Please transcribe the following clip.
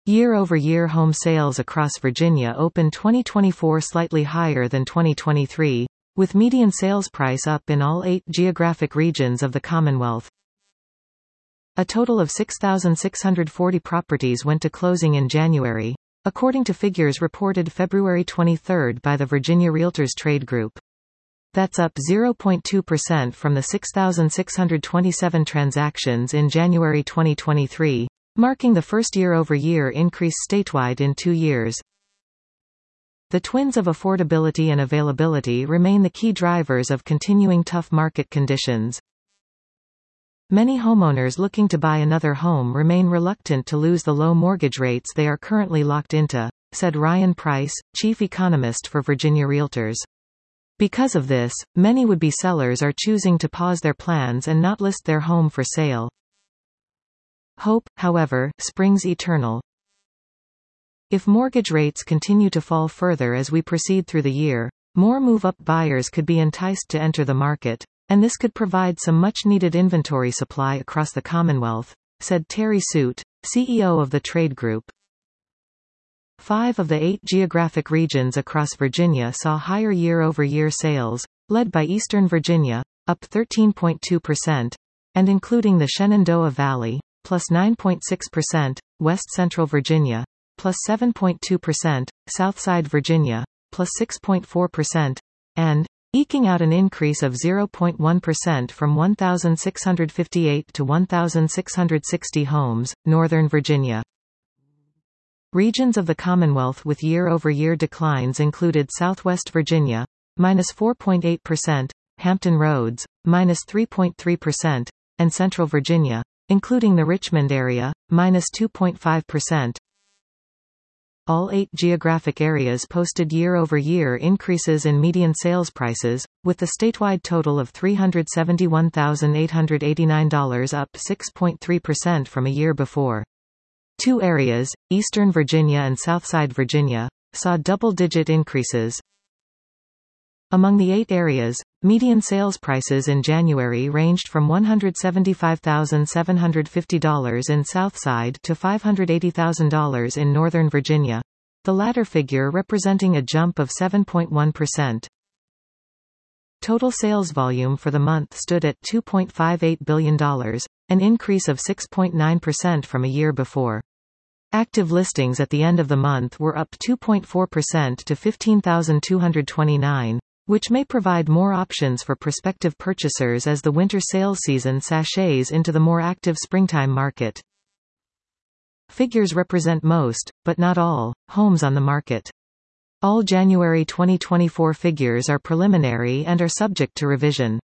Year-over-year home sales across Virginia opened 2024 slightly higher than 2023, with median sales price up in all 8 geographic regions of the Commonwealth. A total of 6,640 properties went to closing in January, according to figures reported February 23 by the Virginia Realtors Trade Group. That's up 0.2% from the 6,627 transactions in January 2023, marking the first year-over-year increase statewide in 2 years. The twins of affordability and availability remain the key drivers of continuing tough market conditions. Many homeowners looking to buy another home remain reluctant to lose the low mortgage rates they are currently locked into, said Ryan Price, chief economist for Virginia Realtors. Because of this, many would-be sellers are choosing to pause their plans and not list their home for sale. Hope, however, springs eternal. If mortgage rates continue to fall further as we proceed through the year, more move-up buyers could be enticed to enter the market, and this could provide some much-needed inventory supply across the Commonwealth, said Terry Soot, CEO of the trade group. 5 of the 8 geographic regions across Virginia saw higher year-over-year sales, led by Eastern Virginia, up 13.2%, and including the Shenandoah Valley, plus 9.6%, West Central Virginia, plus 7.2%, Southside Virginia, plus 6.4%, and eking out an increase of 0.1% from 1,658 to 1,660 homes, Northern Virginia. Regions of the Commonwealth with year-over-year declines included Southwest Virginia, minus 4.8%, Hampton Roads, minus 3.3%, and Central Virginia, including the Richmond area, minus 2.5%. All 8 geographic areas posted year-over-year increases in median sales prices, with the statewide total of $371,889 up 6.3% from a year before. 2 areas, Eastern Virginia and Southside Virginia, saw double-digit increases. Among the 8 areas, median sales prices in January ranged from $175,750 in Southside to $580,000 in Northern Virginia, the latter figure representing a jump of 7.1%. Total sales volume for the month stood at $2.58 billion, an increase of 6.9% from a year before. Active listings at the end of the month were up 2.4% to 15,229. Which may provide more options for prospective purchasers as the winter sales season sachets into the more active springtime market. Figures represent most, but not all, homes on the market. All January 2024 figures are preliminary and are subject to revision.